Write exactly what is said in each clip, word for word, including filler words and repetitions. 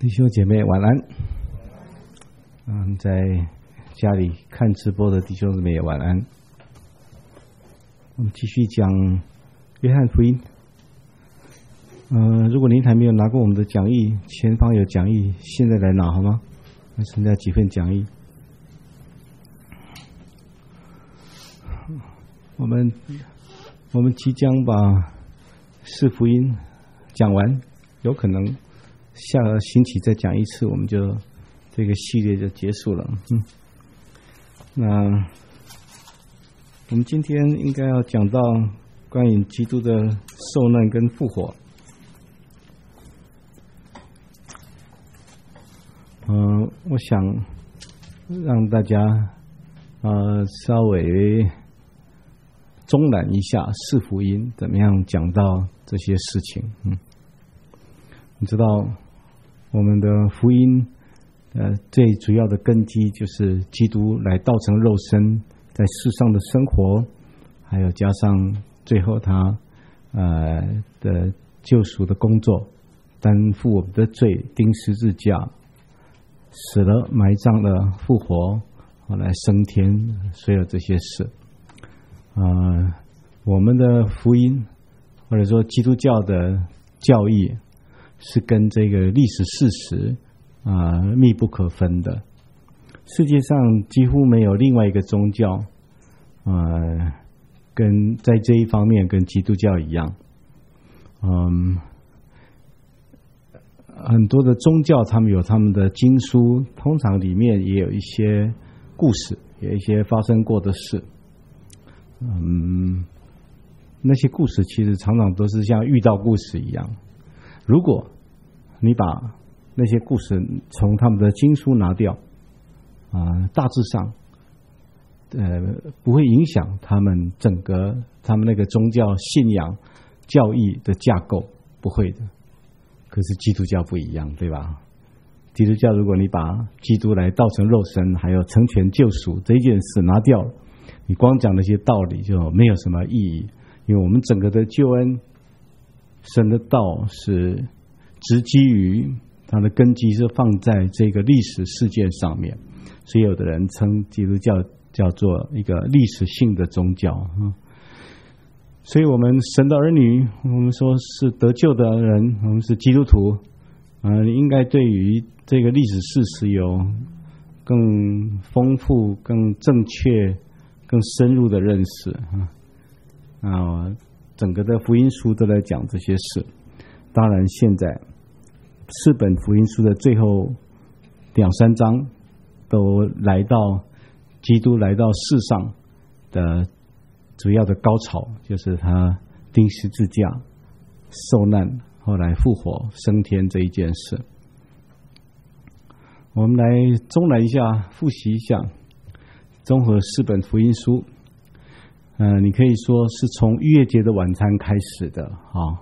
弟兄姐妹晚安。嗯，在家里看直播的弟兄姊妹也晚安。我们继续讲约翰福音。呃，如果您还没有拿过我们的讲义，前方有讲义，现在来拿好吗？还剩下几份讲义。我们我们即将把四福音讲完，有可能下个星期再讲一次，我们就这个系列就结束了。嗯，那我们今天应该要讲到关于基督的受难跟复活。嗯、呃，我想让大家呃稍微中览一下四福音怎么样讲到这些事情。嗯，你知道我们的福音呃最主要的根基就是基督来道成肉身在世上的生活，还有加上最后他呃的救赎的工作，担负我们的罪，钉十字架，死了，埋葬了，复活，后来升天，所有这些事。呃，我们的福音或者说基督教的教义是跟这个历史事实啊、呃、密不可分的。世界上几乎没有另外一个宗教，呃，跟在这一方面跟基督教一样。嗯，很多的宗教他们有他们的经书，通常里面也有一些故事，有一些发生过的事。嗯，那些故事其实常常都是像遇到故事一样。如果你把那些故事从他们的经书拿掉，啊、呃，大致上，呃，不会影响他们整个他们那个宗教信仰教义的架构，不会的。可是基督教不一样，对吧？基督教如果你把基督来道成肉身，还有成全救赎这件事拿掉了，你光讲那些道理就没有什么意义，因为我们整个的救恩，神的道是直基于它的根基是放在这个历史事件上面，所以有的人称基督教叫做一个历史性的宗教。所以我们神的儿女，我们说是得救的人，我们是基督徒，呃，应该对于这个历史事实有更丰富、更正确、更深入的认识啊！啊，整个的福音书都在讲这些事。当然，现在四本福音书的最后两三章都来到基督来到世上的主要的高潮，就是他钉十字架、受难，后来复活、升天这一件事。我们来中览一下，复习一下，综合四本福音书。呃，你可以说是从逾越节的晚餐开始的啊。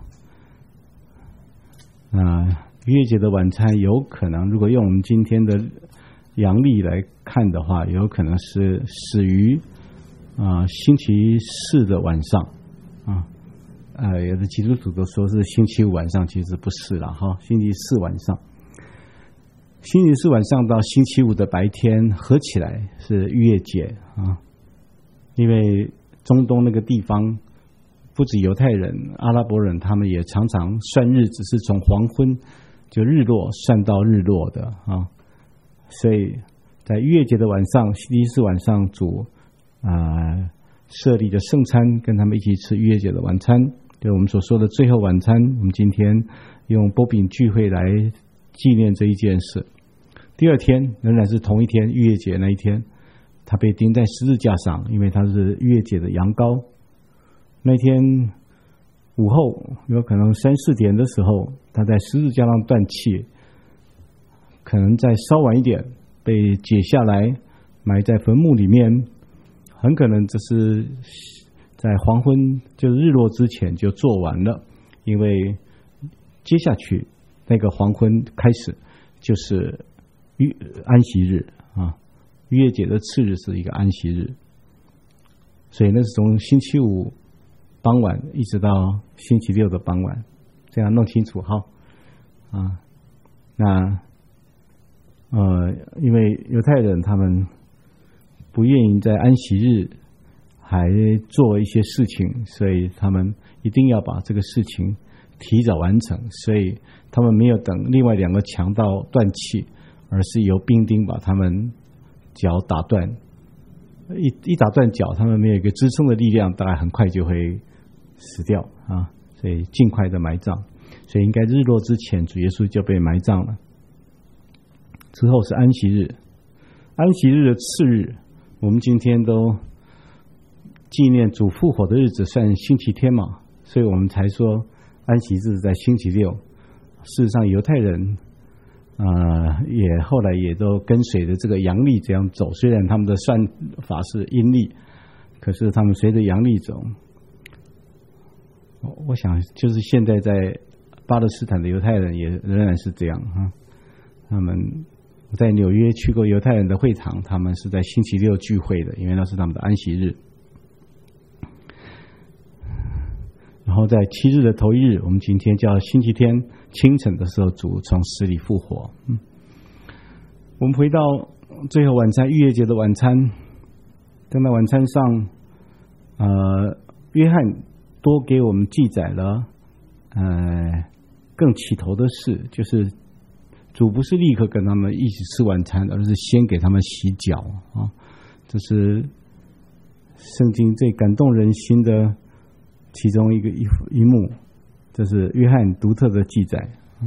啊、呃，逾越节的晚餐有可能，如果用我们今天的阳历来看的话，有可能是始于啊、呃、星期四的晚上啊。呃，有的基督徒都说是星期五晚上，其实不是了哈，星期四晚上。星期四晚上到星期五的白天合起来是逾越节啊，因为中东那个地方不止犹太人，阿拉伯人他们也常常算日子是从黄昏就日落算到日落的啊，所以在逾越节的晚上，星期四晚上主啊、呃、设立的圣餐，跟他们一起吃逾越节的晚餐，就是我们所说的最后晚餐。我们今天用擘饼聚会来纪念这一件事。第二天仍然是同一天，逾越节那一天，他被钉在十字架上，因为他是逾越节的羊羔。那天午后，有可能三四点的时候，他在十字架上断气，可能再稍晚一点被解下来，埋在坟墓里面，很可能这是在黄昏，就是日落之前就做完了，因为接下去那个黄昏开始就是安息日啊，逾越节的次日是一个安息日，所以那是从星期五傍晚一直到星期六的傍晚，这样弄清楚哈啊。那呃，因为犹太人他们不愿意在安息日还做一些事情，所以他们一定要把这个事情提早完成，所以他们没有等另外两个强盗断气，而是由兵丁把他们脚打断。一一打断脚，他们没有一个支撑的力量，大概很快就会死掉啊！所以尽快的埋葬，所以应该日落之前，主耶稣就被埋葬了。之后是安息日，安息日的次日，我们今天都纪念主复活的日子，算星期天嘛，所以我们才说安息日在星期六。事实上，犹太人呃，也后来也都跟随着这个阳历这样走，虽然他们的算法是阴历，可是他们随着阳历走。我想就是现在在巴勒斯坦的犹太人也仍然是这样哈。他们在纽约去过犹太人的会堂，他们是在星期六聚会的，因为那是他们的安息日。然后在七日的头一日，我们今天叫星期天清晨的时候，主从死里复活。嗯，我们回到最后晚餐，逾越节的晚餐。在那晚餐上，呃，约翰多给我们记载了，呃，更起头的事，就是主不是立刻跟他们一起吃晚餐，而是先给他们洗脚啊。这是圣经最感动人心的其中一个一一幕，这是约翰独特的记载。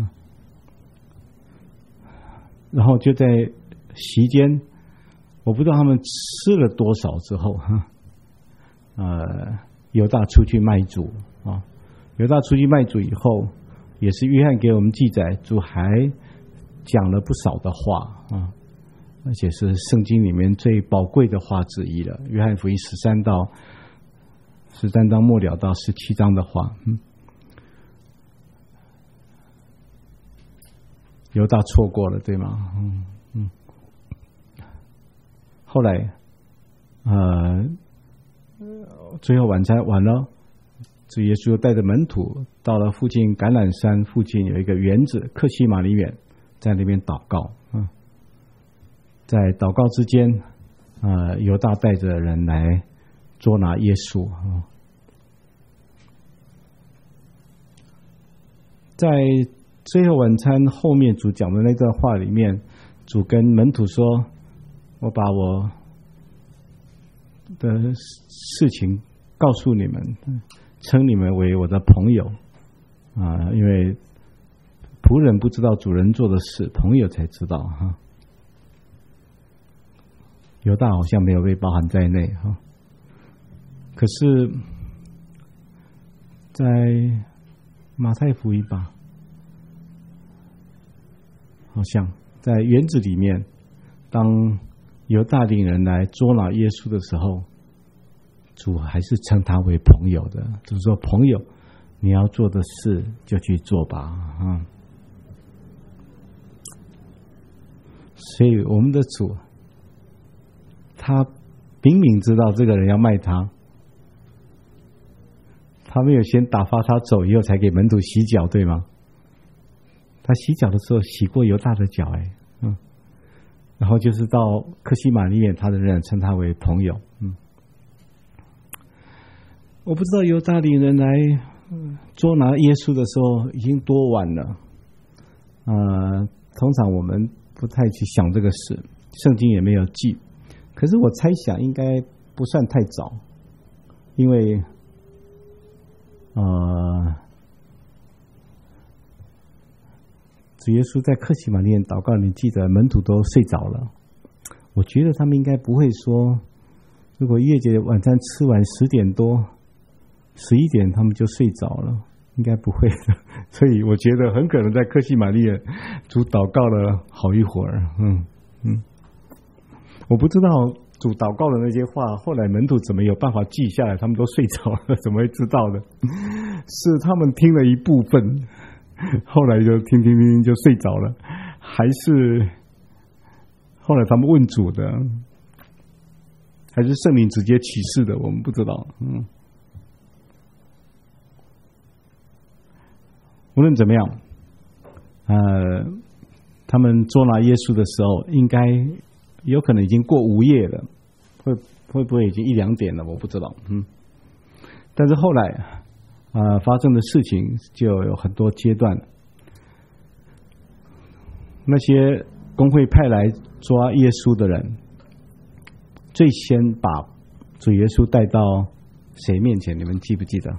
然后就在席间，我不知道他们吃了多少之后，呃，犹大出去卖主啊。犹大出去卖主以后，也是约翰给我们记载，主还讲了不少的话啊，而且是圣经里面最宝贵的话之一了。约翰福音十三到十三章末了到十七章的话，嗯，犹大错过了，对吗？嗯嗯。后来，呃，最后晚餐完了，主耶稣带着门徒到了附近橄榄山附近有一个园子客西马尼园，在那边祷告。嗯，在祷告之间，呃，犹大带着人来捉拿耶稣。嗯，在最后晚餐后面主讲的那段话里面，主跟门徒说，我把我的事情告诉你们，称你们为我的朋友啊，因为仆人不知道主人做的事，朋友才知道哈。犹大好像没有被包含在内哈，可是在马太福音吧，好像在园子里面，当犹大领人来捉拿耶稣的时候，主还是称他为朋友的，就是说朋友，你要做的事就去做吧啊。所以我们的主，他明明知道这个人要卖他，他没有先打发他走，以后才给门徒洗脚，对吗？他洗脚的时候洗过犹大的脚，哎，嗯，然后就是到客西马尼园，他的人称他为朋友，嗯，我不知道犹大领人来捉拿耶稣的时候已经多晚了，呃，通常我们不太去想这个事，圣经也没有记，可是我猜想应该不算太早，因为呃。主耶稣在客西马尼园祷告里，记得门徒都睡着了。我觉得他们应该不会说，如果逾越节晚餐吃完十点多、十一点，他们就睡着了，应该不会的。所以我觉得很可能在客西马尼园主祷告了好一会儿。嗯嗯，我不知道主祷告的那些话，后来门徒怎么有办法记下来？他们都睡着了，怎么会知道的？是他们听了一部分。后来就听听听听就睡着了，还是后来他们问主的，还是圣灵直接启示的，我们不知道。嗯，无论怎么样，呃， 他们捉拿耶稣的时候，应该有可能已经过午夜了，会会不会已经一两点了？我不知道。嗯，但是后来啊、呃、发生的事情就有很多阶段。那些公会派来抓耶稣的人，最先把主耶稣带到谁面前？你们记不记得？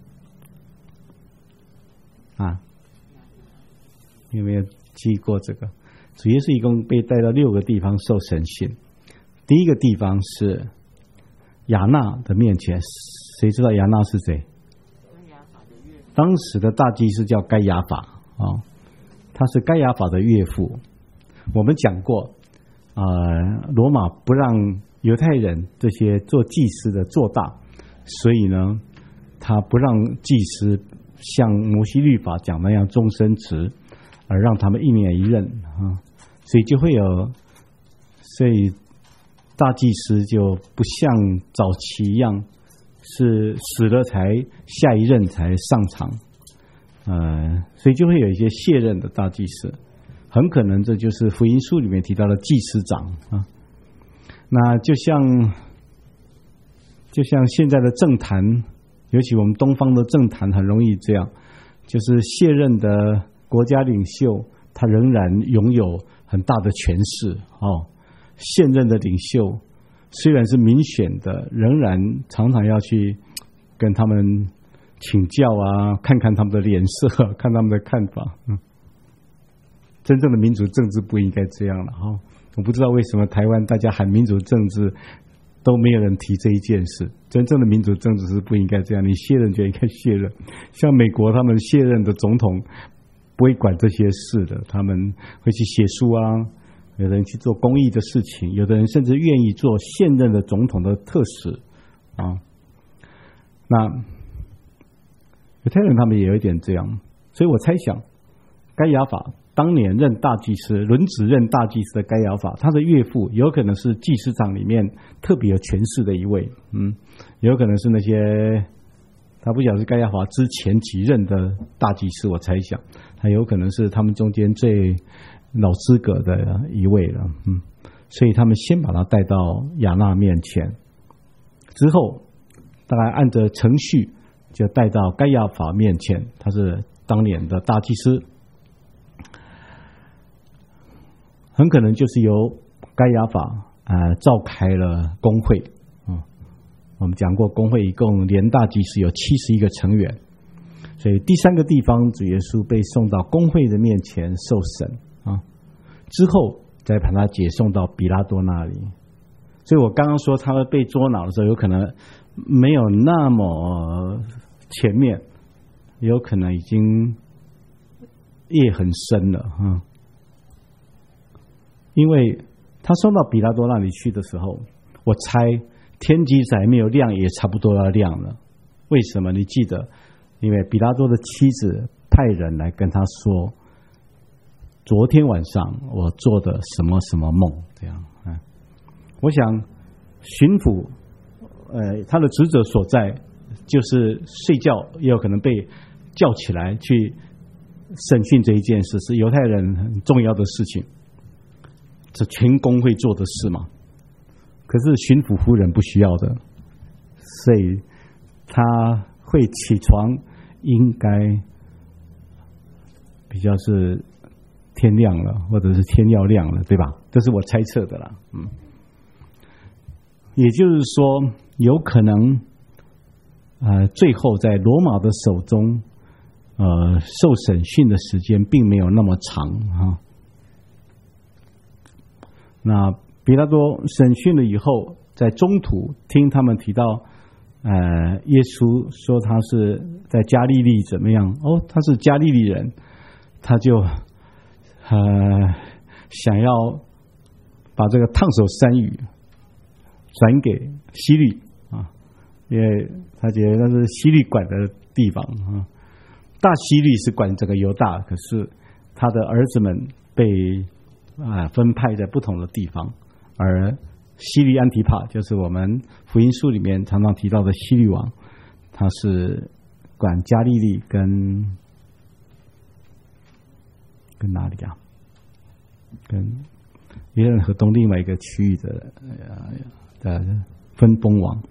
啊，有没有记过这个？主耶稣一共被带到六个地方受审讯。第一个地方是亚纳的面前，谁知道亚纳是谁？当时的大祭司叫该亚法啊、哦，他是该亚法的岳父。我们讲过，呃，罗马不让犹太人这些做祭司的做大，所以呢，他不让祭司像摩西律法讲那样终身职，而让他们一年一任啊，所以就会有，所以大祭司就不像早期一样是死了才下一任才上场，呃，所以就会有一些卸任的大祭司，很可能这就是福音书里面提到的祭司长啊。那就像就像现在的政坛，尤其我们东方的政坛很容易这样，就是卸任的国家领袖，他仍然拥有很大的权势哦。现任的领袖虽然是民选的，仍然常常要去跟他们请教啊，看看他们的脸色，看他们的看法。嗯，真正的民主政治不应该这样了哈、哦。我不知道为什么台湾大家喊民主政治都没有人提这一件事。真正的民主政治是不应该这样，你卸任就应该卸任。像美国他们卸任的总统不会管这些事的，他们会去写书啊，有的人去做公益的事情，有的人甚至愿意做现任的总统的特使啊。那犹太人他们也有一点这样，所以我猜想该亚法当年任大祭司，轮值任大祭司的该亚法，他的岳父有可能是祭司长里面特别有权势的一位，嗯，有可能是那些他不晓得是该亚法之前几任的大祭司，我猜想他有可能是他们中间最老资格的一位了，嗯，所以他们先把他带到亚那面前，之后大概按着程序就带到该亚法面前，他是当年的大祭司。很可能就是由该亚法呃召开了公会，嗯，我们讲过公会一共连大祭司有七十一个成员，所以第三个地方主耶稣被送到公会的面前受审啊，之后再把他解送到比拉多那里。所以我刚刚说他被捉拿的时候，有可能没有那么前面，有可能已经夜很深了啊。因为他送到比拉多那里去的时候，我猜天其实还没有亮，也差不多要亮了。为什么？你记得，因为比拉多的妻子派人来跟他说，昨天晚上我做的什么什么梦，这样。嗯，我想巡抚，呃，他的职责所在就是睡觉，也有可能被叫起来去审讯这一件事，是犹太人很重要的事情。这全公会做的事嘛，可是巡抚夫人不需要的，所以他会起床，应该比较是天亮了，或者是天要亮了，对吧？这是我猜测的啦。嗯，也就是说，有可能，呃，最后在罗马的手中，呃，受审讯的时间并没有那么长啊。那比拉多审讯了以后，在中途听他们提到，呃，耶稣说他是在加利利怎么样？哦，他是加利利人，他就呃想要把这个烫手山芋转给希律啊，因为他觉得那是希律管的地方啊。大希律是管整个犹大，可是他的儿子们被啊，分派在不同的地方，而希律安提帕就是我们福音书里面常常提到的希律王，他是管加利利跟跟哪里啊？ 跟约旦河东另外一个区域的呃的分封王。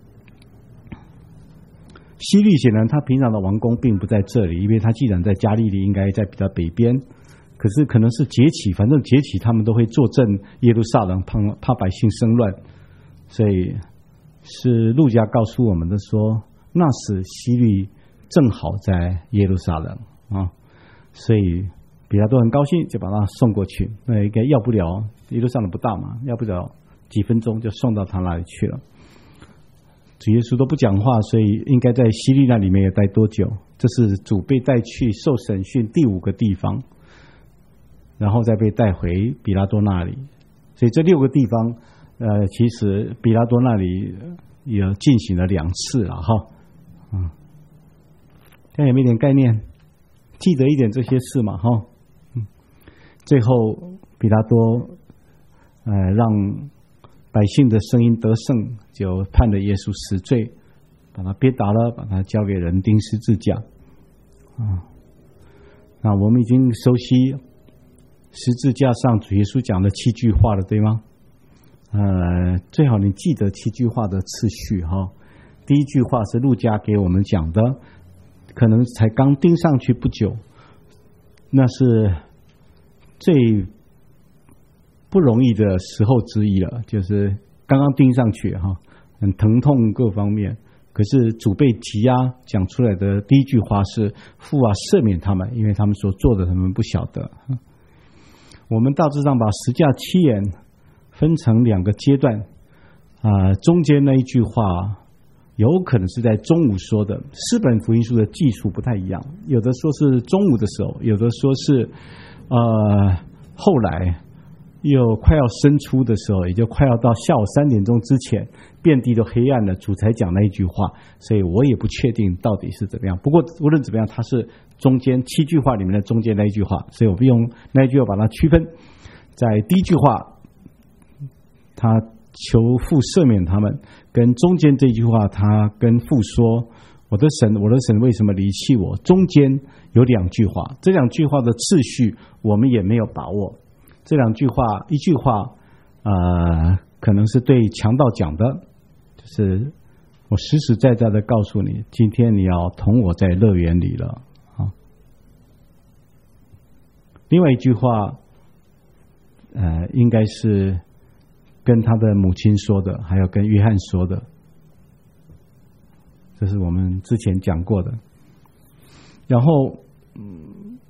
希律显然他平常的王宫并不在这里，因为他既然在加利利，应该在比较北边。可是可能是节期，反正节期他们都会坐镇耶路撒冷，怕怕百姓生乱，所以是路加告诉我们的说，那时希律正好在耶路撒冷啊，所以比拉多很高兴，就把他送过去。那应该要不了，耶路撒冷不大嘛，要不了几分钟就送到他那里去了。主耶稣都不讲话，所以应该在希律那里没有待多久。这是主被带去受审讯第五个地方，然后再被带回比拉多那里。所以这六个地方，呃，其实比拉多那里也进行了两次了哈。嗯，大家有没有点概念？记得一点这些事嘛哈。嗯，最后比拉多，呃，让百姓的声音得胜，就判了耶稣死罪，把他鞭打了，把他交给人钉十字架。啊，那我们已经熟悉十字架上主耶稣讲的七句话了，对吗？呃，最好你记得七句话的次序哈。第一句话是路加给我们讲的，可能才刚钉上去不久，那是最不容易的时候之一了，就是刚刚钉上去哈，很疼痛各方面。可是主被提押讲出来的第一句话是：父啊，赦免他们，因为他们所做的他们不晓得。我们大致上把十架七言分成两个阶段啊、呃，中间那一句话有可能是在中午说的。四本福音书的记述不太一样，有的说是中午的时候，有的说是呃后来。又快要生出的时候，也就快要到下午三点钟之前，遍地都黑暗了，主才讲那一句话，所以我也不确定到底是怎么样。不过无论怎么样，它是中间七句话里面的中间那一句话，所以我们用那一句话把它区分。在第一句话，他求父赦免他们，跟中间这句话，他跟父说：“我的神，我的神，为什么离弃我？”中间有两句话，这两句话的次序我们也没有把握。这两句话，一句话，呃，可能是对强盗讲的，就是我实实在在的告诉你，今天你要同我在乐园里了啊。另外一句话，呃，应该是跟他的母亲说的，还有跟约翰说的，这是我们之前讲过的。然后，嗯。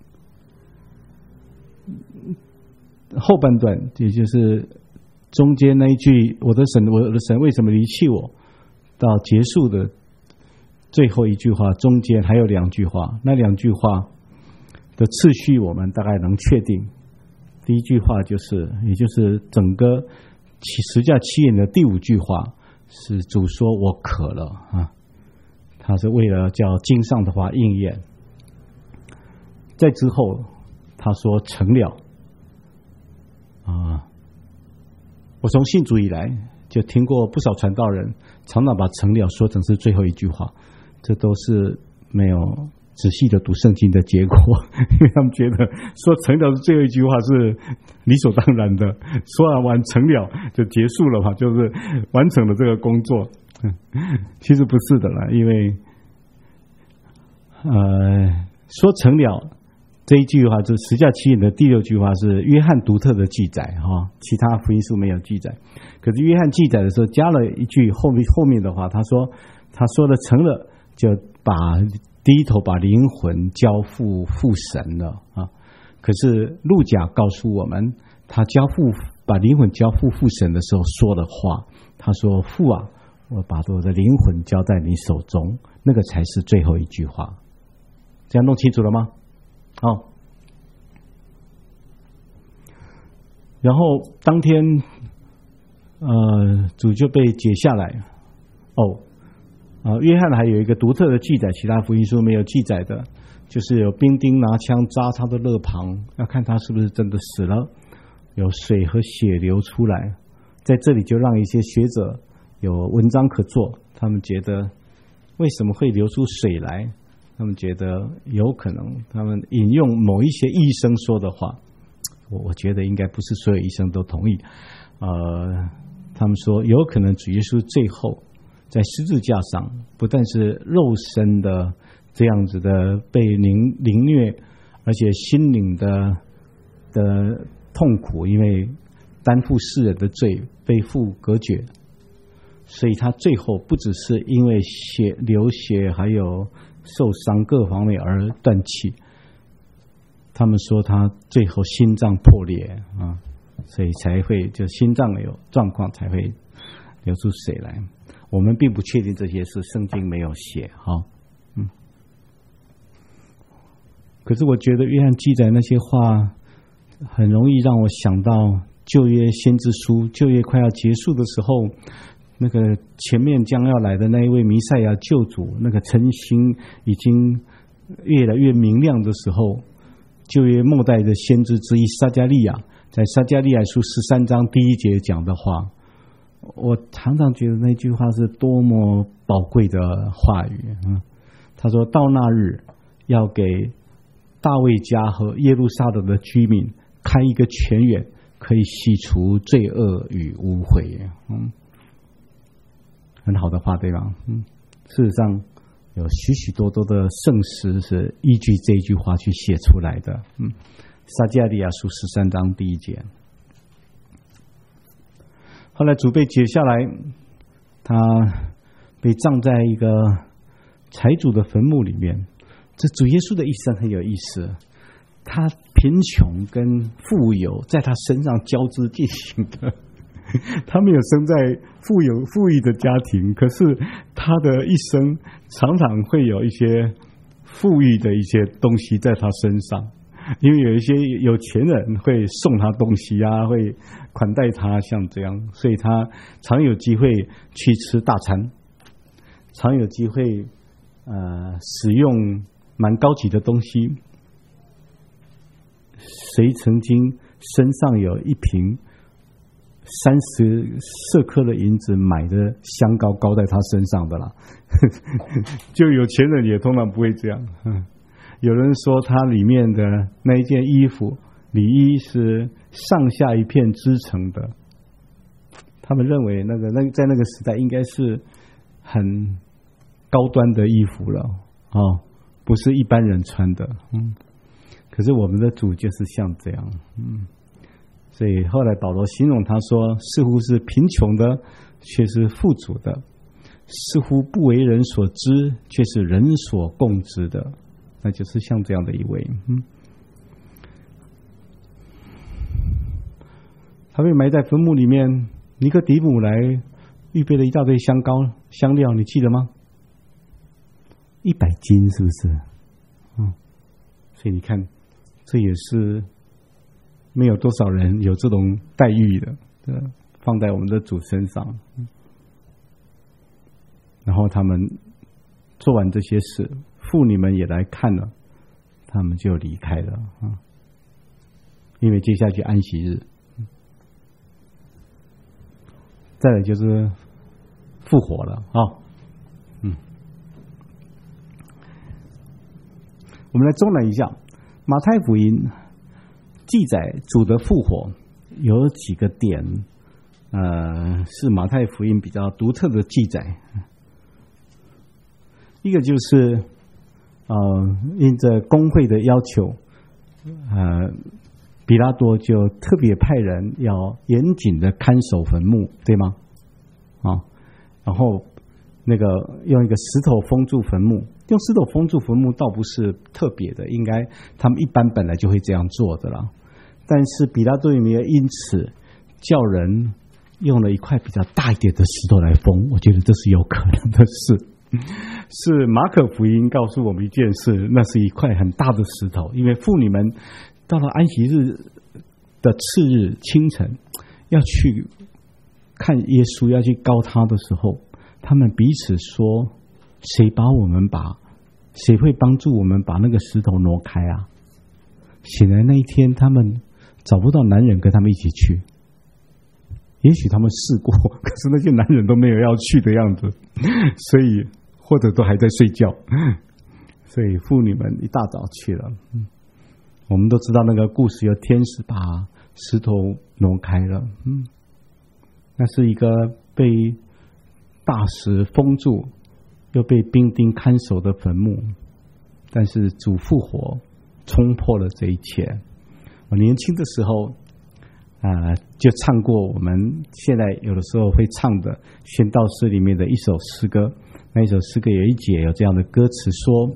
后半段，也就是中间那一句“我的神，我的神，为什么离弃我”，到结束的最后一句话，中间还有两句话。那两句话的次序，我们大概能确定。第一句话就是，也就是整个十架七言的第五句话，是主说我渴了啊，他是为了叫经上的话应验。在之后，他说成了。啊，我从信主以来就听过不少传道人常常把成了说成是最后一句话，这都是没有仔细的读圣经的结果，因为他们觉得说成了是最后一句话是理所当然的，说完完成了就结束了嘛，就是完成了这个工作。其实不是的啦，因为呃说成了。这一句话就是十架七言的第六句话，是约翰独特的记载哈，其他福音书没有记载。可是约翰记载的时候加了一句后面后面的话，他说他说了成了，就把低头把灵魂交付父神了啊。可是路加告诉我们，他交付把灵魂交付父神的时候说的话，他说：“父啊，我把我的灵魂交在你手中。”那个才是最后一句话。这样弄清楚了吗？哦，然后当天，呃，主就被解下来。哦，啊、呃，约翰还有一个独特的记载，其他福音书没有记载的，就是有兵丁拿枪扎他的肋旁，要看他是不是真的死了，有水和血流出来。在这里就让一些学者有文章可做，他们觉得为什么会流出水来？他们觉得有可能，他们引用某一些医生说的话， 我我觉得应该不是所有医生都同意。呃，他们说有可能主耶稣最后在十字架上，不但是肉身的这样子的被凌凌虐，而且心灵的的痛苦，因为担负世人的罪，被父隔绝，所以他最后不只是因为血流血还有受伤各方面而断气，他们说他最后心脏破裂啊，所以才会就心脏有状况才会流出水来。我们并不确定这些事，圣经没有写哈，嗯。可是我觉得约翰记载那些话，很容易让我想到旧约先知书，旧约快要结束的时候，那个前面将要来的那一位弥赛亚救主，那个晨星已经越来越明亮的时候，旧约末代的先知之一撒迦利亚，在撒迦利亚书十三章第一节讲的话，我常常觉得那句话是多么宝贵的话语。嗯，他说到那日，要给大卫家和耶路撒冷的居民开一个泉源，可以洗除罪恶与污秽。嗯，很好的话，对吧？嗯，事实上有许许多多的圣诗是依据这一句话去写出来的。嗯，撒迦利亚书十三章第一节。后来主被解下来，他被葬在一个财主的坟墓里面。这主耶稣的一生很有意思，他贫穷跟富有在他身上交织进行的。他没有生在富有富裕的家庭，可是他的一生常常会有一些富裕的一些东西在他身上，因为有一些有钱人会送他东西啊，会款待他，像这样，所以他常有机会去吃大餐，常有机会呃使用蛮高级的东西。谁曾经身上有一瓶三十舍客的银子买的香膏膏在他身上的啦？就有钱人也通常不会这样。有人说他里面的那一件衣服里衣是上下一片织成的，他们认为那个那在那个时代应该是很高端的衣服了哦，不是一般人穿的。嗯，可是我们的主就是像这样。嗯，所以后来保罗形容他说，似乎是贫穷的，却是富足的；似乎不为人所知，却是人所共知的。那就是像这样的一位。嗯，他被埋在坟墓里面，尼哥底母来预备了一大堆香膏香料，你记得吗？一百斤，是不是？嗯，所以你看，这也是没有多少人有这种待遇的，放在我们的主身上。然后他们做完这些事，妇女们也来看了，他们就离开了啊，因为接下去安息日。再来就是复活了啊，嗯，我们来中览一下马太福音记载主的复活有几个点，呃，是马太福音比较独特的记载。一个就是呃，因着公会的要求，呃，比拉多就特别派人要严谨的看守坟墓，对吗？啊，然后那个用一个石头封住坟墓，用石头封住坟墓倒不是特别的，应该他们一般本来就会这样做的啦。但是比拉多有没有因此叫人用了一块比较大一点的石头来封？我觉得这是有可能的事。是马可福音告诉我们一件事，那是一块很大的石头，因为妇女们到了安息日的次日清晨要去看耶稣，要去膏他的时候，他们彼此说，谁把我们把谁会帮助我们把那个石头挪开啊？显然那一天他们找不到男人跟他们一起去，也许他们试过，可是那些男人都没有要去的样子，所以或者都还在睡觉，所以妇女们一大早去了。 我们都知道那个故事，有天使把石头挪开了，嗯，那是一个被大石封住又被兵丁看守的坟墓，但是主复活冲破了这一切。我年轻的时候啊、呃，就唱过我们现在有的时候会唱的宣道诗里面的一首诗歌，那一首诗歌有一节有这样的歌词说：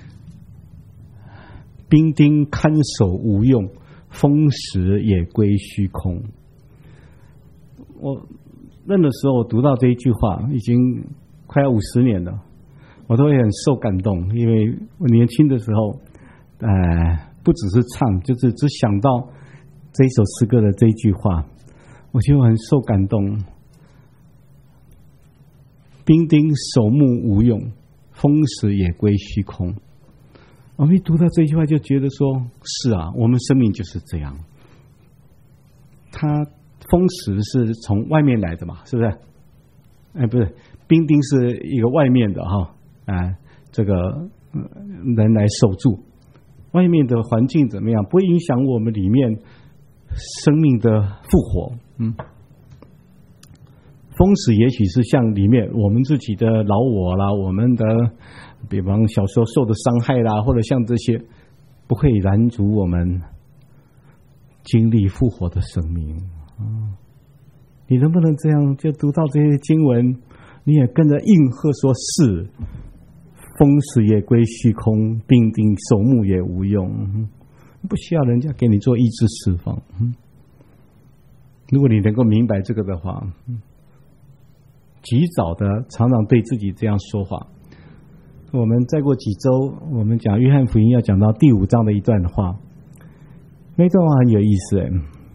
兵丁看守无用，风石也归虚空。我那个时候我读到这一句话，已经快要五十年了，我都会很受感动，因为我年轻的时候，呃，不只是唱，就是只想到这一首诗歌的这一句话，我就很受感动。兵丁守墓无用，风石也归虚空。我们一读到这句话，就觉得说：是啊，我们生命就是这样。它风石是从外面来的嘛，是不是？哎，不是，兵丁是一个外面的哈，啊，这个人来守住。外面的环境怎么样，不会影响我们里面生命的复活。嗯，风石也许是像里面我们自己的老我啦，我们的比方小时候受的伤害啦，或者像这些，不会拦阻我们经历复活的生命。嗯，你能不能这样，就读到这些经文，你也跟着应和说：是，风石也归虚空，兵丁守墓也无用。不需要人家给你做医治释放。如果你能够明白这个的话，及早的常常对自己这样说话。我们再过几周，我们讲约翰福音要讲到第五章的一段话，那段话很有意思。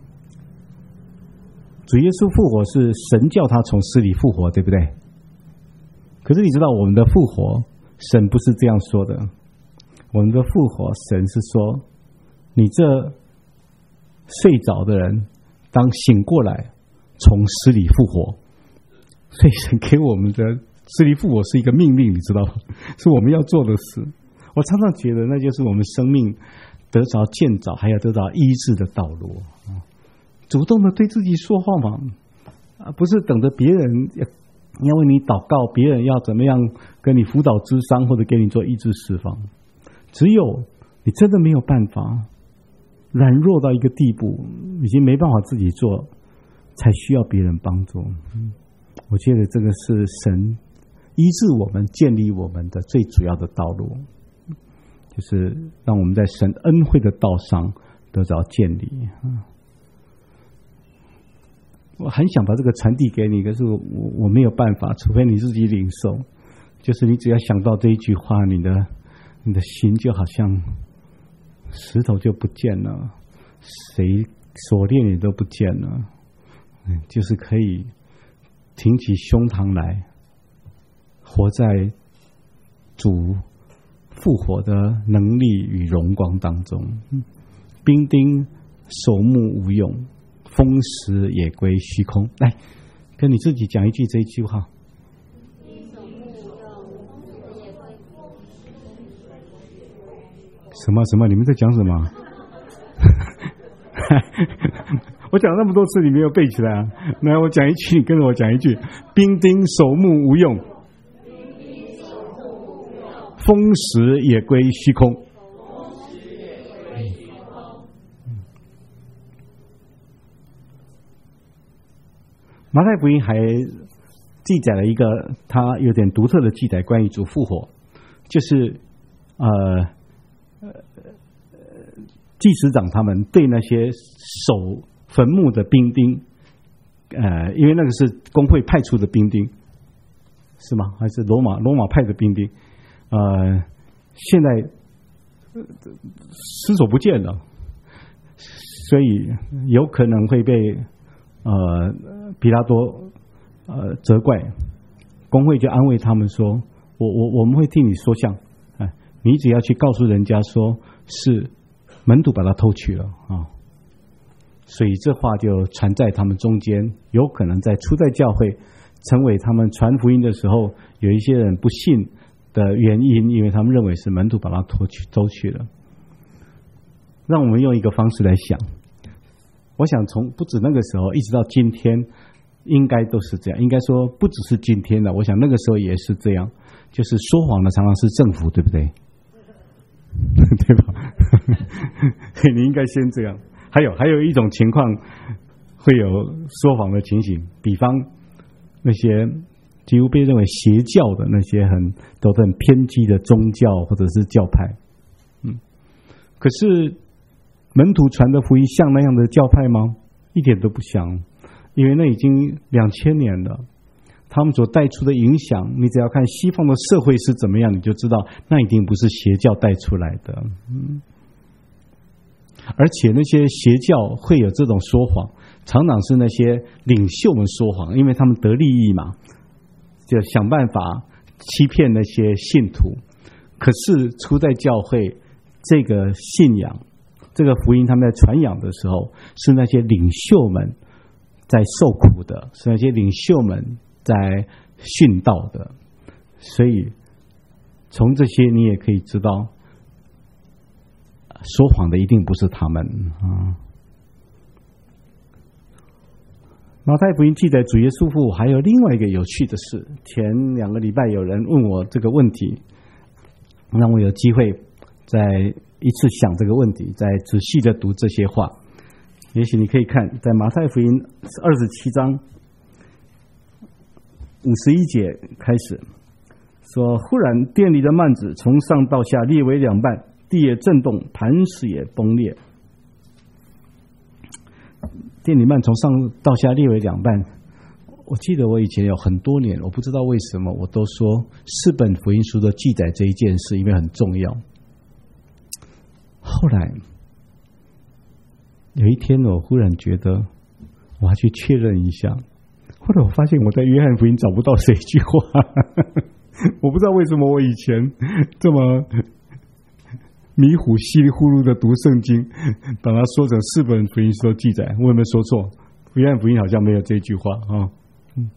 主耶稣复活是神叫他从死里复活，对不对？可是你知道我们的复活，神不是这样说的。我们的复活，神是说：你这睡着的人，当醒过来，从死里复活。所以神给我们的死里复活是一个命令，你知道吗？是我们要做的事。我常常觉得那就是我们生命得着建造，还要得着医治的道路。主动的对自己说话嘛，啊，不是等着别人要为你祷告，别人要怎么样跟你辅导咨商，或者给你做医治释放。只有你真的没有办法，软弱到一个地步，已经没办法自己做，才需要别人帮助。我觉得这个是神医治我们、建立我们的最主要的道路，就是让我们在神恩惠的道上得着建立。我很想把这个传递给你，可是我我没有办法，除非你自己领受。就是你只要想到这一句话，你的你的心就好像石头就不见了，谁锁链也都不见了，嗯，就是可以挺起胸膛来，活在主复活的能力与荣光当中。兵丁守墓无用，风石也归虚空。来，跟你自己讲一句这一句话。什么什么？你们在讲什么？我讲了那么多次，你没有背起来啊？来，我讲一句，你跟着我讲一句：兵丁守墓无用，风石也归虚空。马太福音还记载了一个他有点独特的记载，关于主复活，就是呃祭司长他们对那些守坟墓的兵丁，呃，因为那个是公会派出的兵丁，是吗？还是罗马罗马派的兵丁？呃，现在失所不见了，所以有可能会被呃比拉多呃责怪。公会就安慰他们说：“我我我们会替你说项，哎、呃，你只要去告诉人家说是门徒把他偷去了啊。”所以这话就传在他们中间，有可能在初代教会成为他们传福音的时候，有一些人不信的原因，因为他们认为是门徒把他偷去偷去了。 让我们用一个方式来想，我想从不止那个时候一直到今天，应该都是这样。应该说不只是今天的，我想那个时候也是这样，就是说谎的常常是政府，对不对？对吧？你应该先这样。还有还有一种情况会有说谎的情形，比方那些几乎被认为邪教的那些很都很偏激的宗教或者是教派，嗯，可是门徒传的福音像那样的教派吗？一点都不像，因为那已经两千年了，他们所带出的影响，你只要看西方的社会是怎么样，你就知道那一定不是邪教带出来的。嗯，而且那些邪教会有这种说谎，常常是那些领袖们说谎，因为他们得利益嘛，就想办法欺骗那些信徒。可是初代教会这个信仰，这个福音他们在传扬的时候，是那些领袖们在受苦的，是那些领袖们在殉道的。所以从这些你也可以知道，说谎的一定不是他们啊。马太福音记载主耶稣复活还有另外一个有趣的事，前两个礼拜有人问我这个问题，让我有机会再一次想这个问题，再仔细的读这些话。也许你可以看在马太福音二十七章五十一节开始说，忽然殿里的幔子从上到下裂为两半，地也震动，磐石也崩裂。殿里幔从上到下裂为两半，我记得我以前有很多年，我不知道为什么我都说四本福音书都记载这一件事，因为很重要。后来有一天我忽然觉得我要去确认一下，后来我发现我在约翰福音找不到这一句话我不知道为什么我以前这么迷糊稀里糊涂的读圣经，把它说成四本福音书记载，我有没有说错？约翰福音好像没有这句话啊。嗯，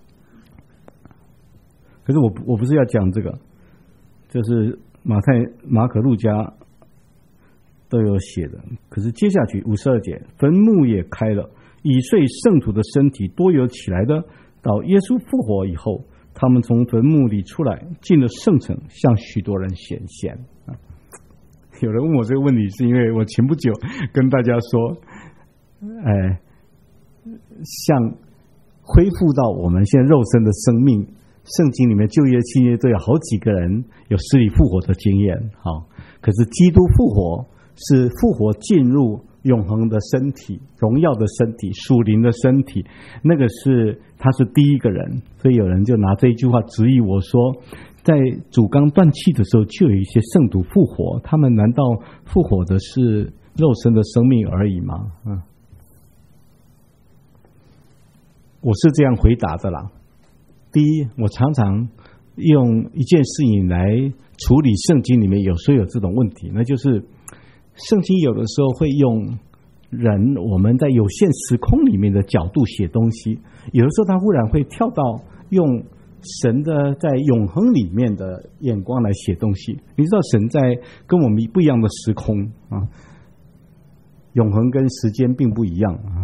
可是我我不是要讲这个，就是马太、马可、路加都有写的。可是接下去五十二节，坟墓也开了，已睡圣徒的身体多有起来的，到耶稣复活以后，他们从坟墓里出来，进了圣城，向许多人显现。有人问我这个问题，是因为我前不久跟大家说，哎，像恢复到我们现在肉身的生命，圣经里面旧约新约都有好几个人有死里复活的经验。好，可是基督复活是复活进入永恒的身体，荣耀的身体，属灵的身体，那个是他是第一个人。所以有人就拿这一句话质疑我说，在主刚断气的时候就有一些圣徒复活，他们难道复活的是肉身的生命而已吗？嗯，我是这样回答的啦。第一，我常常用一件事情来处理圣经里面有时候有这种问题，那就是圣经有的时候会用人我们在有限时空里面的角度写东西，有的时候他忽然会跳到用神的在永恒里面的眼光来写东西。你知道神在跟我们不一样的时空啊，永恒跟时间并不一样啊。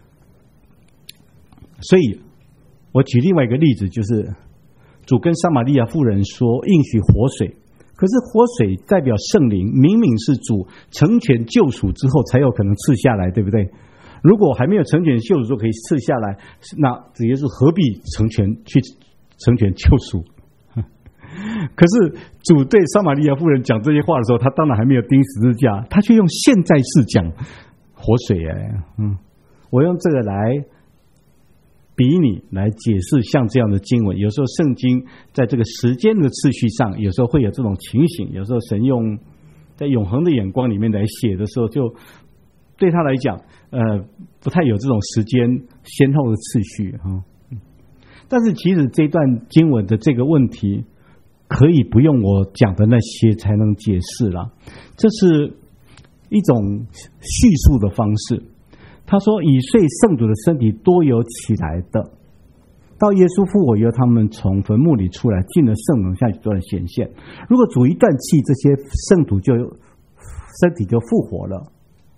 所以我举另外一个例子，就是主跟撒玛利亚妇人说应许活水，可是活水代表圣灵，明明是主成全救赎之后才有可能赐下来，对不对？如果还没有成全救赎就可以赐下来，那主耶稣何必成全去成全救赎？可是主对撒玛利亚妇人讲这些话的时候，他当然还没有钉十字架，他却用现在式讲活水。哎，嗯，我用这个来比拟来解释像这样的经文。有时候圣经在这个时间的次序上，有时候会有这种情形，有时候神用在永恒的眼光里面来写的时候，就对他来讲，呃，不太有这种时间先后的次序哈。但是其实这段经文的这个问题，可以不用我讲的那些才能解释了。这是一种叙述的方式。他说以睡圣徒的身体多有起来的，到耶稣复活以后，他们从坟墓里出来，进了圣城，向许多人显现。如果主一断气，这些圣徒就身体就复活了。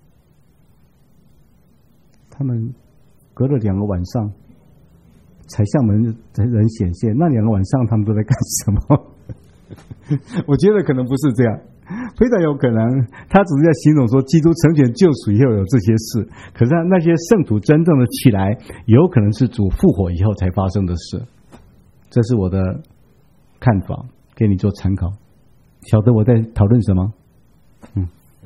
他们隔了两个晚上才向门人显现，那两个晚上他们都在干什么？我觉得可能不是这样，非常有可能他只是在形容说基督成全救赎以后有这些事，可是那些圣徒真正的起来，有可能是主复活以后才发生的事。这是我的看法，给你做参考。晓得我在讨论什么？嗯，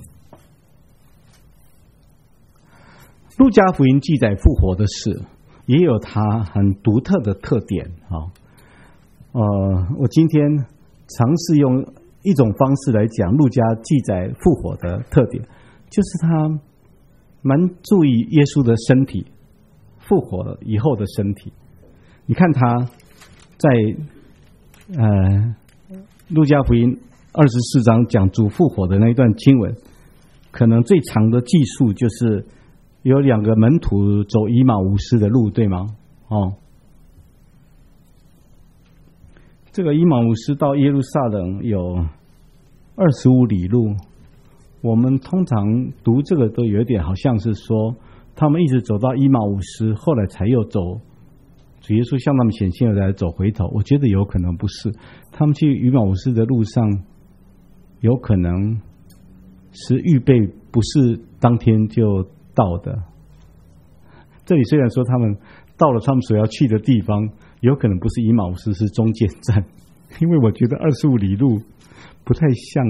路加福音记载复活的事，也有它很独特的特点啊。呃，我今天尝试用一种方式来讲路加记载复活的特点，就是他蛮注意耶稣的身体复活了以后的身体。你看他在呃路加福音二十四章讲主复活的那一段经文，可能最长的记述就是有两个门徒走以马忤斯的路，对吗？哦，这个以马忤斯到耶路撒冷有二十五里路。我们通常读这个都有一点好像是说，他们一直走到以马忤斯，后来才又走，主耶稣向他们显现了，才走回头。我觉得有可能不是，他们去以马忤斯的路上，有可能是预备，不是当天就到的。这里虽然说他们到了他们所要去的地方，有可能不是以马忤斯，是中间站，因为我觉得二十五里路不太像，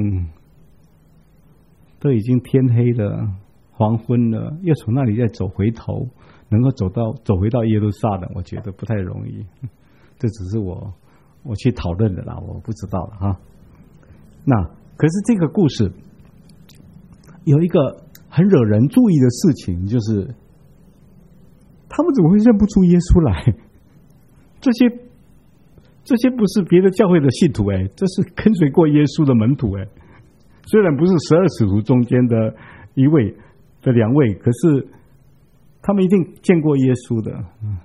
都已经天黑了，黄昏了，又从那里再走回头，能够走到走回到耶路撒冷，我觉得不太容易。这只是我我去讨论的啦，我不知道了哈。那可是这个故事有一个很惹人注意的事情，就是他们怎么会认不出耶稣来？这些这些不是别的教会的信徒哎，这是跟随过耶稣的门徒哎。虽然不是十二使徒中间的一位的两位，可是他们一定见过耶稣的。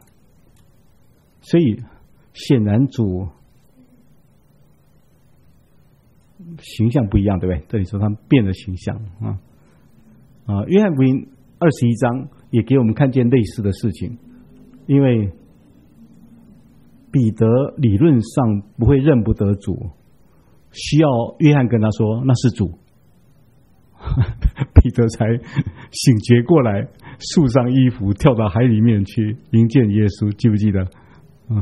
所以显然主形象不一样，对不对？这里说他们变了形象啊啊！约翰福音二十一章也给我们看见类似的事情，因为彼得理论上不会认不得主，需要约翰跟他说那是主，彼得才醒觉过来，束上衣服跳到海里面去迎见耶稣，记不记得？嗯。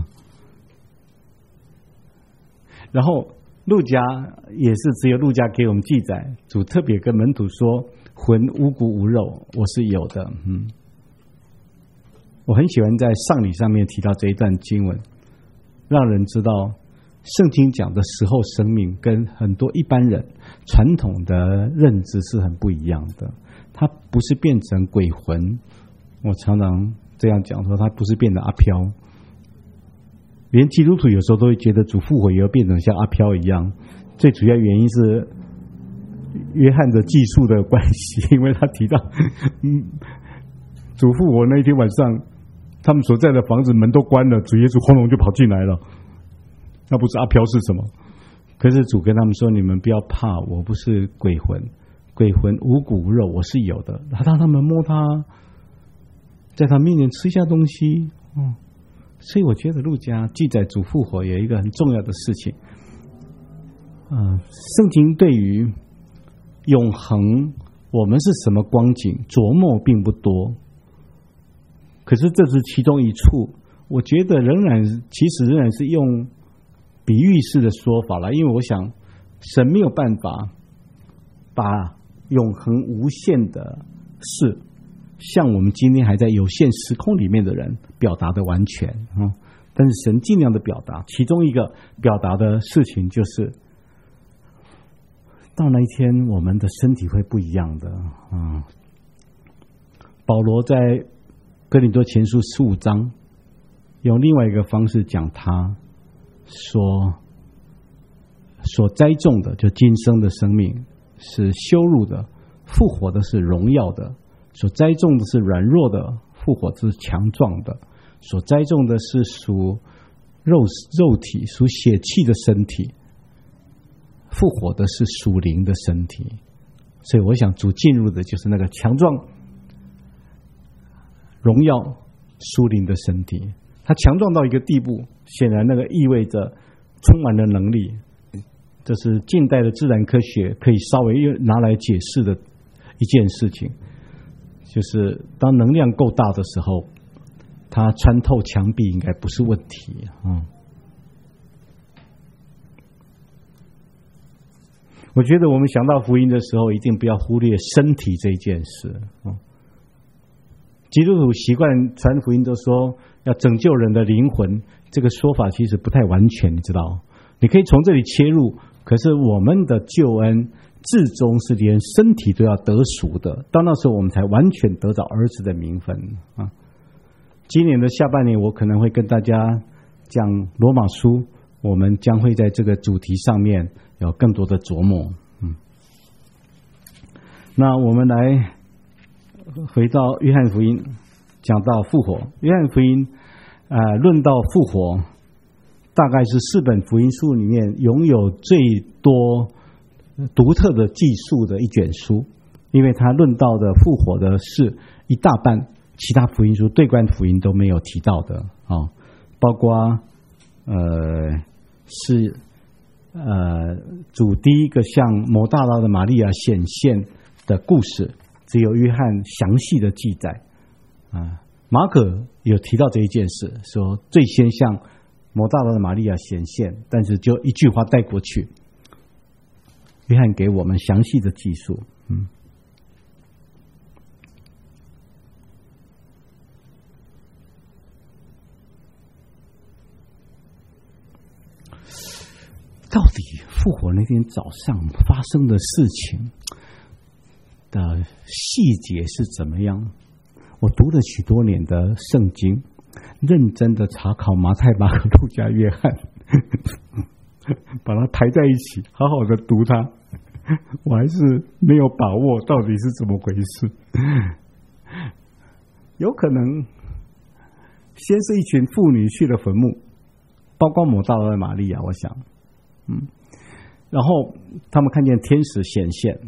然后路加也是只有路加给我们记载，主特别跟门徒说魂无骨无肉，我是有的。嗯，我很喜欢在上礼上面提到这一段经文，让人知道圣经讲的时候生命跟很多一般人传统的认知是很不一样的。它不是变成鬼魂，我常常这样讲说，它不是变成阿飘。连基督徒有时候都会觉得主复活也要变成像阿飘一样，最主要原因是约翰的记述的关系，因为他提到嗯，主复活那一天晚上，他们所在的房子门都关了，主耶稣轰隆就跑进来了，那不是阿飘是什么？可是主跟他们说，你们不要怕，我不是鬼魂，鬼魂无骨无肉，我是有的。他让他们摸他，在他面前吃下东西。嗯，所以我觉得路加记载主复活有一个很重要的事情，呃，圣经对于永恒我们是什么光景琢磨并不多，可是这是其中一处，我觉得仍然其实仍然是用比喻式的说法了，因为我想神没有办法把永恒无限的事像我们今天还在有限时空里面的人表达的完全、嗯、但是神尽量的表达，其中一个表达的事情就是到那一天我们的身体会不一样的、嗯、保罗在哥林多前书十五章用另外一个方式讲，他说所栽种的就今生的生命是羞辱的，复活的是荣耀的，所栽种的是软弱的，复活是强壮的，所栽种的是属肉肉体属血气的身体，复活的是属灵的身体。 所以我想主进入的就是那个强壮、荣耀、属灵的身体。他强壮到一个地步，显然那个意味着充满了能力。这是近代的自然科学可以稍微拿来解释的一件事情，就是当能量够大的时候，它穿透墙壁应该不是问题啊。嗯我觉得我们想到福音的时候，一定不要忽略身体这件事。基督徒习惯传福音都说要拯救人的灵魂，这个说法其实不太完全，你知道？你可以从这里切入，可是我们的救恩至终是连身体都要得赎的，到那时候我们才完全得到儿子的名分啊。今年的下半年，我可能会跟大家讲罗马书，我们将会在这个主题上面有更多的琢磨。嗯，那我们来回到约翰福音，讲到复活。约翰福音，呃，论到复活，大概是四本福音书里面拥有最多独特的记述的一卷书，因为他论到的复活的事一大半其他福音书对观福音都没有提到的啊、哦，包括呃是呃主第一个向摩大拉的玛利亚显现的故事，只有约翰详细的记载啊。马可有提到这一件事，说最先向摩大拉的玛利亚显现，但是就一句话带过去。约翰给我们详细的记述，嗯。到底复活那天早上发生的事情的细节是怎么样？我读了许多年的圣经，认真的查考马太、马可、路加、约翰，把它排在一起，好好的读它，我还是没有把握到底是怎么回事。有可能先是一群妇女去了坟墓，包括摩大拉的玛利亚，我想，嗯，然后他们看见天使显现，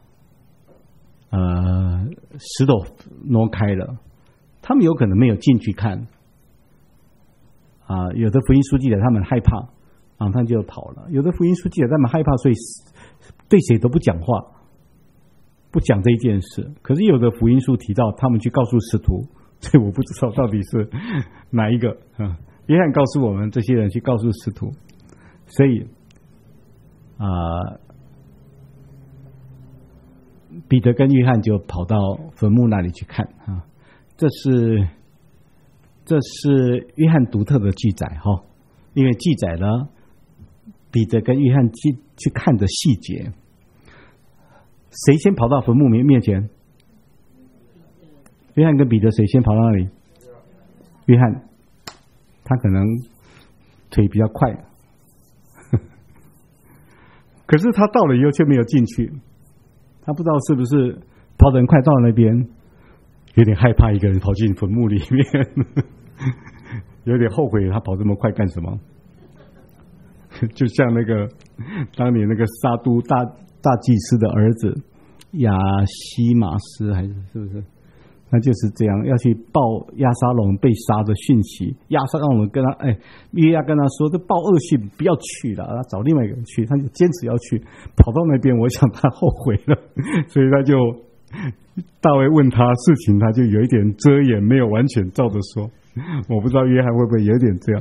呃，石头挪开了，他们有可能没有进去看，啊、呃，有的福音书记载他们害怕，啊，他们就跑了；有的福音书记载他们害怕，所以对谁都不讲话，不讲这一件事。可是有的福音书提到他们去告诉使徒，所以我不知道到底是哪一个啊。约翰告诉我们，这些人去告诉使徒，所以啊。呃彼得跟约翰就跑到坟墓那里去看啊，这是这是约翰独特的记载哈，因为记载了彼得跟约翰去去看的细节。谁先跑到坟墓面面前？约翰跟彼得谁先跑到那里？约翰，他可能腿比较快，可是他到了以后却没有进去。他不知道是不是跑得很快到那边，有点害怕一个人跑进坟墓里面，有点后悔他跑这么快干什么？就像那个当年那个撒都大大祭司的儿子亚西马斯，还是是不是？那就是这样，要去报押沙龙被杀的讯息。押沙龙跟他哎，约押跟他说：“这报恶讯，不要去了，他找另外一个人去。”他就坚持要去，跑到那边，我想他后悔了，所以他就大卫问他事情，他就有一点遮掩，没有完全照着说。我不知道约翰会不会有点这样。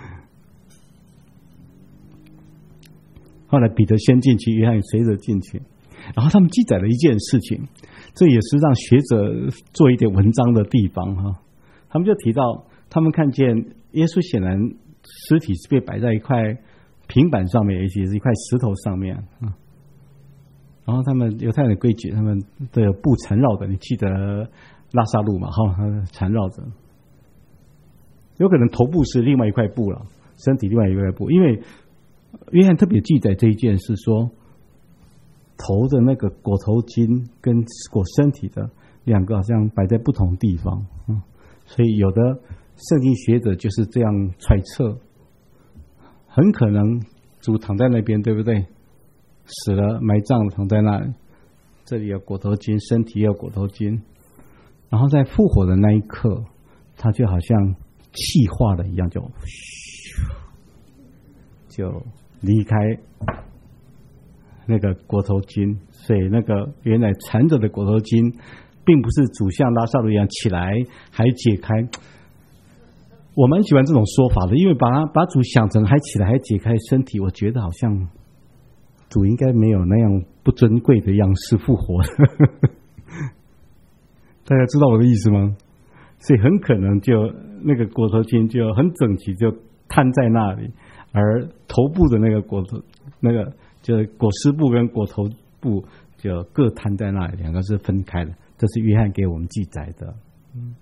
后来彼得先进去，约翰随着进去，然后他们记载了一件事情。这也是让学者做一点文章的地方哈。他们就提到，他们看见耶稣显然尸体是被摆在一块平板上面，也许是一块石头上面啊。然后他们犹太人的规矩，他们都有布缠绕的，你记得拉萨路嘛？哈，缠绕着，有可能头部是另外一块布了，身体另外一块布，因为约翰特别记载这一件事说。头的那个裹头巾跟裹身体的两个好像摆在不同地方，嗯，所以有的圣经学者就是这样揣测，很可能主躺在那边，对不对？死了埋葬了躺在那里， 这里有裹头巾，身体也有裹头巾，然后在复活的那一刻，他就好像气化了一样，就就离开那个裹头巾，所以那个原来缠着的裹头巾，并不是主像拉萨路一样起来还解开。我蛮喜欢这种说法的，因为把把主想成还起来还解开身体，我觉得好像主应该没有那样不尊贵的样式复活的。大家知道我的意思吗？所以很可能就那个裹头巾就很整齐，就摊在那里，而头部的那个裹头那个就裹尸布跟裹头布就各摊在那里，两个是分开的。这是约翰给我们记载的。嗯，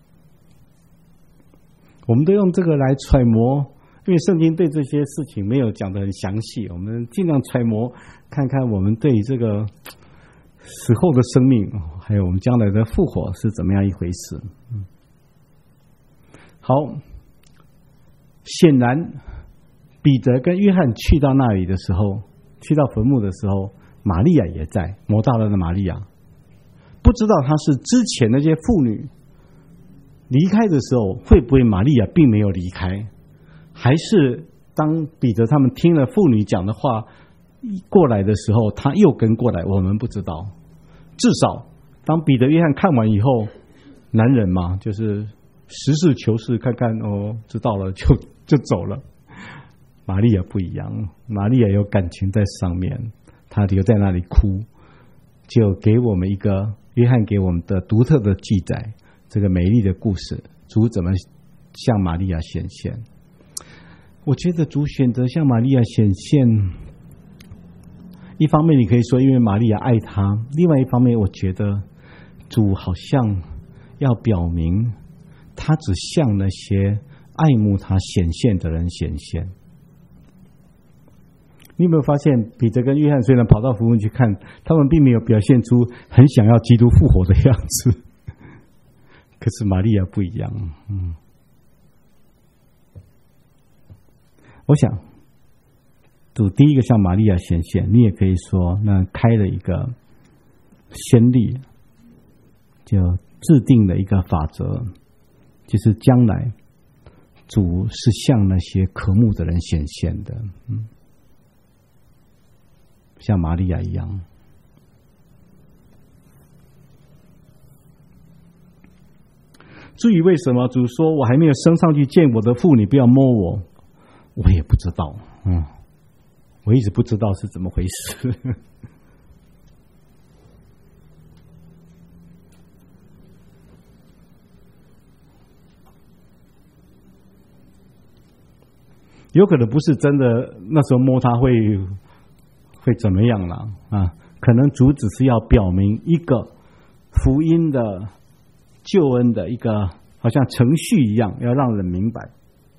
我们都用这个来揣摩，因为圣经对这些事情没有讲得很详细，我们尽量揣摩，看看我们对这个死后的生命，还有我们将来的复活是怎么样一回事。嗯，好，显然彼得跟约翰去到那里的时候，去到坟墓的时候，玛利亚也在，摩大拉的玛利亚，不知道她是之前那些妇女离开的时候，会不会玛利亚并没有离开，还是当彼得他们听了妇女讲的话过来的时候，他又跟过来，我们不知道。至少当彼得约翰看完以后，男人嘛，就是实事求是，看看哦，知道了就就走了。玛利亚不一样，玛利亚有感情在上面，她留在那里哭，就给我们一个约翰给我们的独特的记载，这个美丽的故事，主怎么向玛利亚显现。我觉得主选择向玛利亚显现，一方面你可以说因为玛利亚爱他，另外一方面我觉得主好像要表明他只向那些爱慕他显现的人显现。你有没有发现彼得跟约翰虽然跑到坟墓去看，他们并没有表现出很想要基督复活的样子，可是玛利亚不一样。嗯，我想主第一个向玛利亚显现，你也可以说那开了一个先例，就制定了一个法则，就是将来主是向那些渴慕的人显现的。嗯，像玛利亚一样。至于为什么主说我还没有升上去见我的父，你不要摸我，我也不知道。嗯，我一直不知道是怎么回事。有可能不是真的，那时候摸他会会怎么样了啊？可能主只是要表明一个福音的救恩的一个好像程序一样，要让人明白，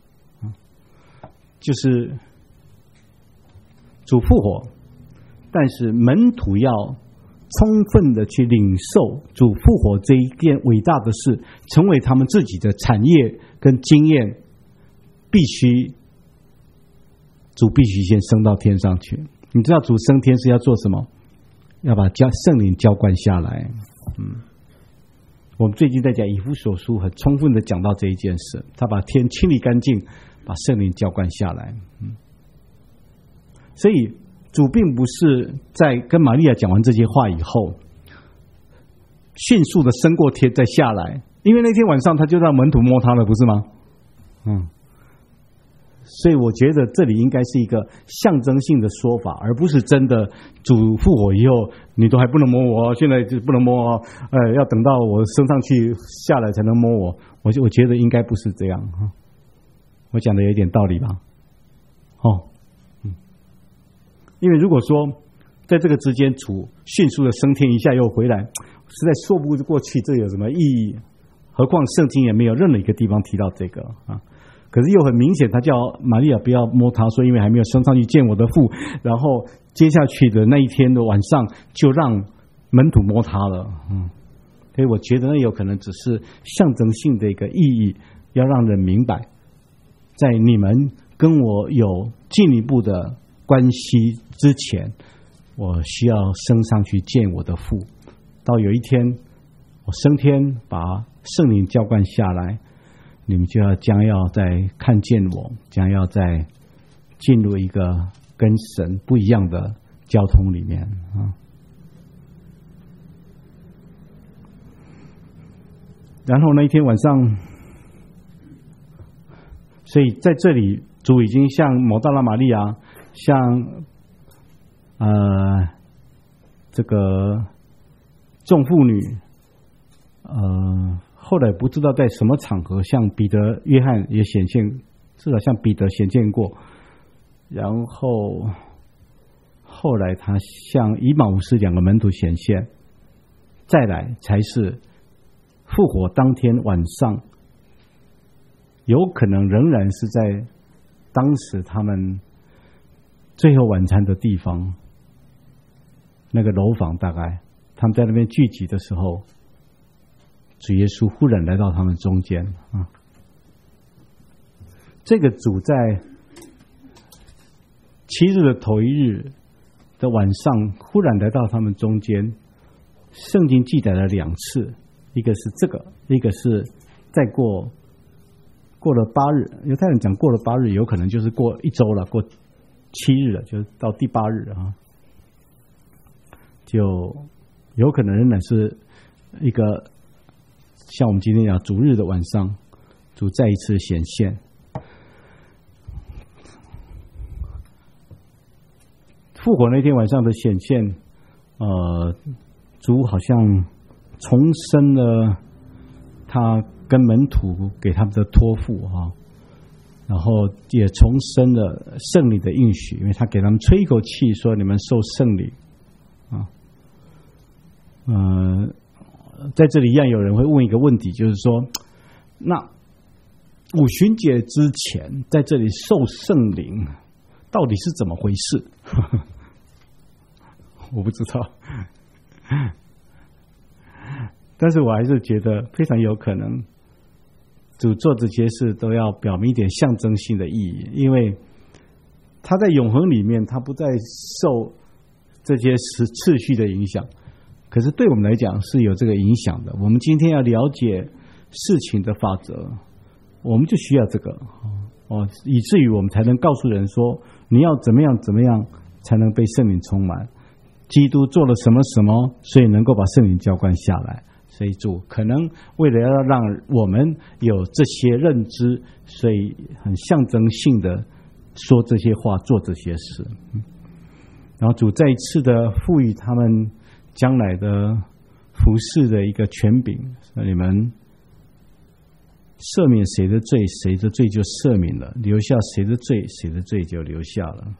就是主复活，但是门徒要充分的去领受主复活这一件伟大的事，成为他们自己的产业跟经验，必须主必须先升到天上去。你知道主升天是要做什么？要把圣灵浇灌下来。嗯，我们最近在讲以弗所书，很充分的讲到这一件事，他把天清理干净，把圣灵浇灌下来。嗯，所以主并不是在跟玛利亚讲完这些话以后迅速的升过天再下来，因为那天晚上他就让门徒摸他了，不是吗？嗯，所以我觉得这里应该是一个象征性的说法，而不是真的主复活以后你都还不能摸我，现在就不能摸哦，呃，要等到我升上去下来才能摸我。我我觉得应该不是这样。我讲的有点道理吧？哦，嗯，因为如果说在这个之间主迅速的升天一下又回来，实在说不过去，这有什么意义？何况圣经也没有任何一个地方提到这个啊。可是又很明显，他叫玛利亚不要摸他，说因为还没有升上去见我的父。然后接下去的那一天的晚上，就让门徒摸他了。嗯，所以我觉得那有可能只是象征性的一个意义，要让人明白，在你们跟我有进一步的关系之前，我需要升上去见我的父， 到有一天我升天，把圣灵浇灌下来，你们就要将要在看见我，将要在进入一个跟神不一样的交通里面啊。然后那一天晚上，所以在这里主已经向抹大拉玛利亚，向呃这个众妇女，呃后来不知道在什么场合向彼得、约翰也显现，至少向彼得显现过，然后后来他向以马忤斯两个门徒显现，再来才是复活当天晚上，有可能仍然是在当时他们最后晚餐的地方，那个楼房，大概他们在那边聚集的时候，主耶稣忽然来到他们中间啊。这个主在七日的头一日的晚上忽然来到他们中间，圣经记载了两次，一个是这个，一个是再过过了八日。犹太人讲过了八日，有可能就是过一周了，过七日了，就是到第八日啊，就有可能仍然是一个像我们今天讲主日的晚上，主再一次显现。复活那天晚上的显现，呃，主好像重申了他跟门徒给他们的托付啊，然后也重申了圣灵的应许，因为他给他们吹一口气，说你们受圣灵啊。呃，在这里一样有人会问一个问题，就是说，那五旬节之前在这里受圣灵，到底是怎么回事？我不知道，但是我还是觉得非常有可能，主做这些事都要表明一点象征性的意义，因为他在永恒里面，他不再受这些次序的影响，可是对我们来讲是有这个影响的。我们今天要了解事情的法则，我们就需要这个哦，以至于我们才能告诉人说，你要怎么样怎么样才能被圣灵充满。基督做了什么什么，所以能够把圣灵浇灌下来。所以主可能为了要让我们有这些认知，所以很象征性的说这些话，做这些事。然后主再一次的赋予他们将来的服事的一个权柄，说你们赦免谁的罪，谁的罪就赦免了；留下谁的罪，谁的罪就留下了。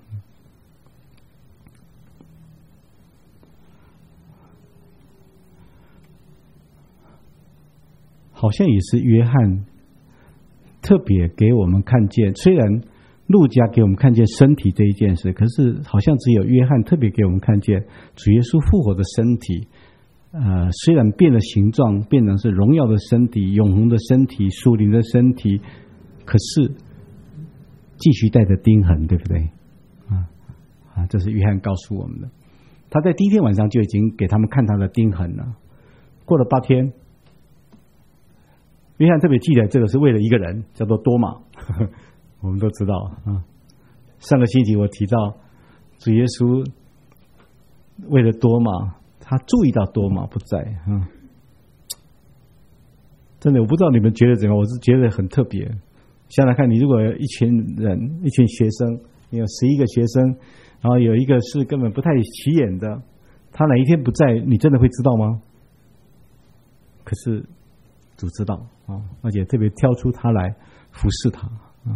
好像也是约翰特别给我们看见，虽然路加给我们看见身体这一件事，可是好像只有约翰特别给我们看见主耶稣复活的身体。呃，虽然变了形状，变成是荣耀的身体、永恒的身体、属灵的身体，可是继续带着钉痕，对不对？啊啊，这是约翰告诉我们的。他在第一天晚上就已经给他们看他的钉痕了。过了八天。约翰特别记得这个是为了一个人，叫做多马，呵呵，我们都知道啊。上个星期我提到主耶稣为了多马，他注意到多马不在啊。真的，我不知道你们觉得怎么样，我是觉得很特别。想想看，你如果有一群人，一群学生，你有十一个学生，然后有一个是根本不太起眼的，他哪一天不在，你真的会知道吗？可是主知道啊，而且特别挑出他来服侍他啊。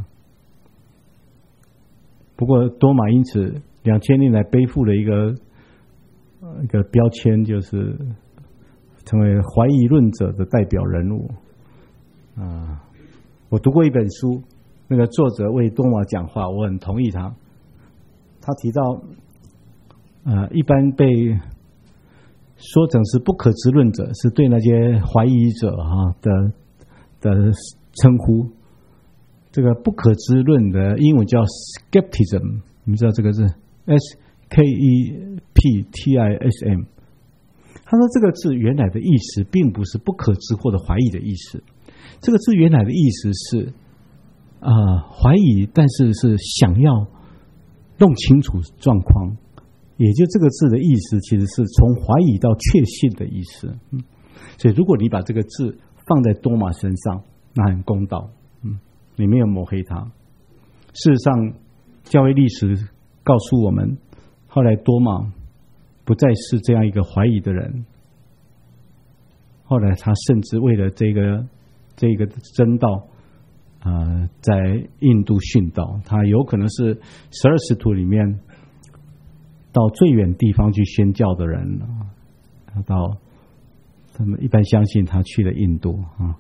不过多马因此两千年来背负了一个一个标签，就是成为怀疑论者的代表人物啊。我读过一本书，那个作者为多马讲话，我很同意他。他提到，呃，一般被说成是不可知论者，是对那些怀疑者哈的的称呼。这个不可知论的英文叫 skepticism， 你知道这个是 S K E P T I S M。它他说这个字原来的意思并不是不可知或者怀疑的意思，这个字原来的意思是啊、呃、怀疑，但是是想要弄清楚状况，也就这个字的意思其实是从怀疑到确信的意思。嗯，所以如果你把这个字放在多马身上，那很公道，嗯，你没有抹黑他。事实上，教会历史告诉我们，后来多马不再是这样一个怀疑的人，后来他甚至为了这个这个真道，呃，在印度殉道。他有可能是十二使徒里面到最远地方去宣教的人，到他们一般相信他去了印度啊。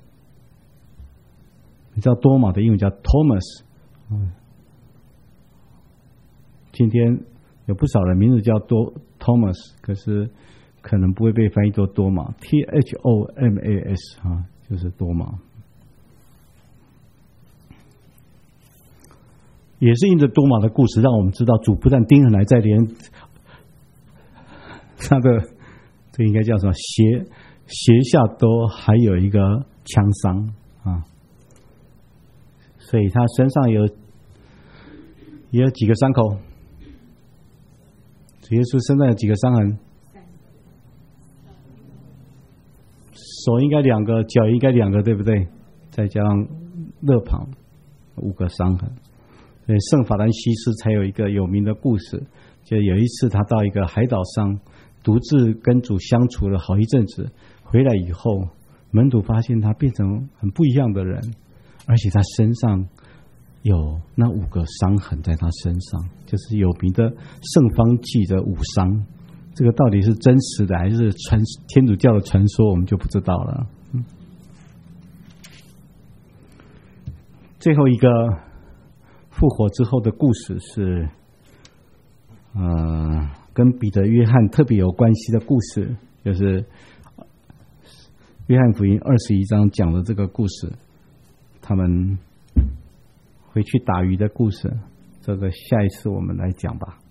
你知道多马的英文叫 Thomas， 嗯，今天有不少人名字叫多 Thomas， 可是可能不会被翻译作多马 ，T H O M A S 啊，就是多马。也是因着多马的故事，让我们知道主不但钉痕来，在连他的这应该叫什么鞋鞋下都还有一个枪伤啊，所以他身上有也有几个伤口。主耶稣身上有几个伤痕？手应该两个，脚应该两个，对不对？再加上肋旁五个伤痕。所以圣法兰西斯才有一个有名的故事，就有一次他到一个海岛上独自跟主相处了好一阵子，回来以后门徒发现他变成很不一样的人，而且他身上有那五个伤痕在他身上，就是有名的圣方济的五伤。这个到底是真实的还是传天主教的传说，我们就不知道了。嗯，最后一个复活之后的故事是，呃，跟彼得、约翰特别有关系的故事，就是约翰福音二十一章讲的这个故事，他们回去打鱼的故事。这个下一次我们来讲吧。